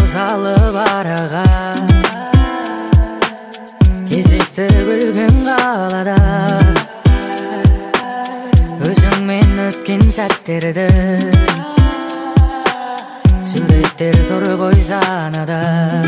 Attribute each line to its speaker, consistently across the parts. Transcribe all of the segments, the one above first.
Speaker 1: салып араға, кездесті күлгін қалада. Өзіңмен өткен сәттерді суреттер тұр ғой санада.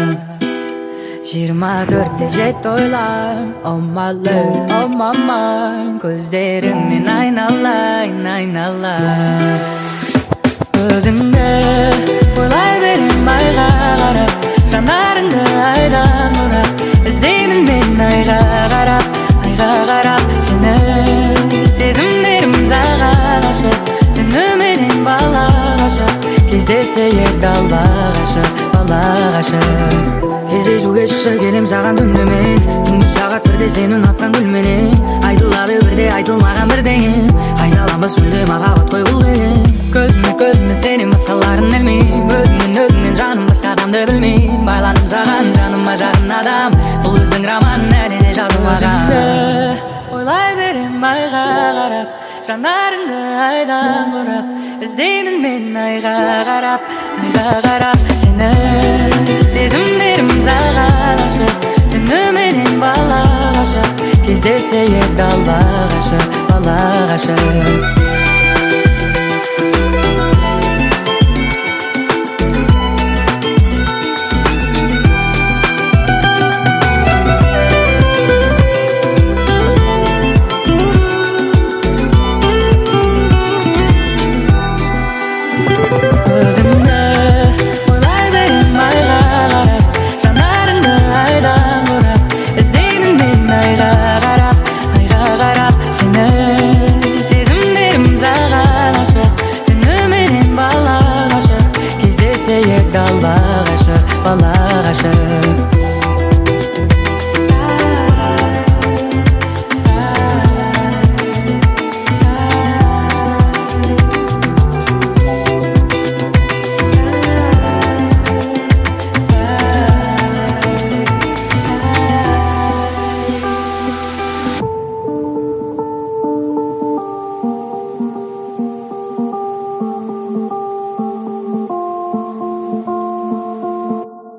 Speaker 1: 24-те жет ойлам, oh my love, oh my mind. Көздеріңнен айналайын, айналайын. Өзіңді ойлай берем айға қарап, жанарыңды айдан ұрап, іздеймін мен айға қарап сені. Сезімдерім саған ашық, түніменен бала ғашық, кездесе ек алла ғашық, бала ғашық. Кездесуге шықшы келем саған түнімен, түнгі сағат бірде сені ұнатқан гүлменен. Айтылады бірде айтылмаған бірдеңе, айдаламыз сүлде махаббат қой бұл деген. Көзіме сенен басқаларын ілмейм, өзіңнен жаным басқа адамды білмейм. Байланым саған жаныма жақын адам, бұл біздің роман әлі де жазылмаған. Өзіңді ойлай берем айға қарап, жанарыңды айдан бұрап, іздеймін мен айға қарап сені. Сезімдерім саған ашық, түніменен бала ғашық, кездесе ек алла ғашық, бала ғашық.